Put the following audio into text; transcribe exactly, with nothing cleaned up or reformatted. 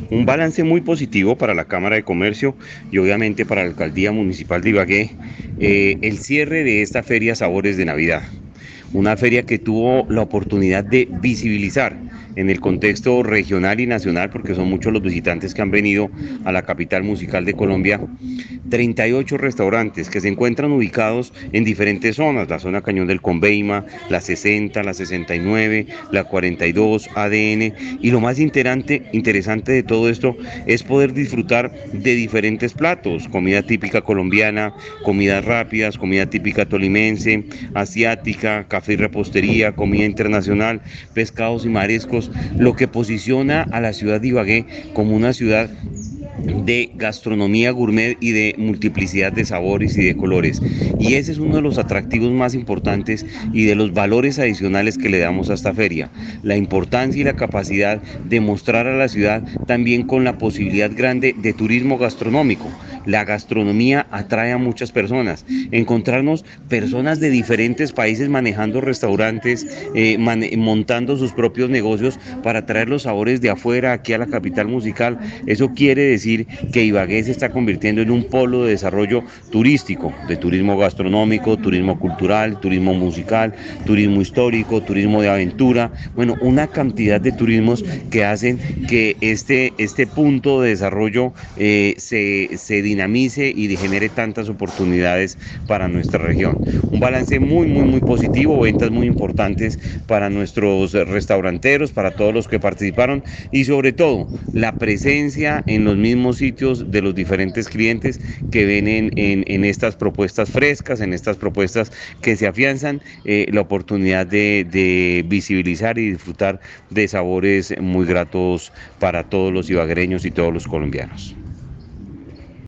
Un balance muy positivo para la Cámara de Comercio y obviamente para la Alcaldía Municipal de Ibagué, eh, el cierre de esta feria Sabores de Navidad. Una feria que tuvo la oportunidad de visibilizar en el contexto regional y nacional, porque son muchos los visitantes que han venido a la capital musical de Colombia, treinta y ocho restaurantes que se encuentran ubicados en diferentes zonas: la zona Cañón del Conveima, la sesenta, la sesenta y nueve, la cuarenta y dos, A D N. Y lo más interesante, interesante de todo esto es poder disfrutar de diferentes platos: comida típica colombiana, comidas rápidas, comida típica tolimense, asiática, café y repostería, comida internacional, pescados y mariscos, lo que posiciona a la ciudad de Ibagué como una ciudad de gastronomía gourmet y de multiplicidad de sabores y de colores. Y ese es uno de los atractivos más importantes y de los valores adicionales que le damos a esta feria: la importancia y la capacidad de mostrar a la ciudad también con la posibilidad grande de turismo gastronómico. La gastronomía atrae a muchas personas. Encontrarnos personas de diferentes países manejando restaurantes, eh, man montando sus propios negocios para traer los sabores de afuera aquí a la capital musical, eso quiere decir que Ibagué se está convirtiendo en un polo de desarrollo turístico, de turismo gastronómico, turismo cultural, turismo musical, turismo histórico, turismo de aventura. Bueno, una cantidad de turismos que hacen que este, este punto de desarrollo eh, se, se dinamice y genere tantas oportunidades para nuestra región. Un balance muy, muy, muy positivo, ventas muy importantes para nuestros restauranteros, para todos los que participaron, y sobre todo la presencia en los mismos sitios de los diferentes clientes que ven en, en, en estas propuestas frescas, en estas propuestas que se afianzan, eh, la oportunidad de, de visibilizar y disfrutar de sabores muy gratos para todos los ibaguereños y todos los colombianos.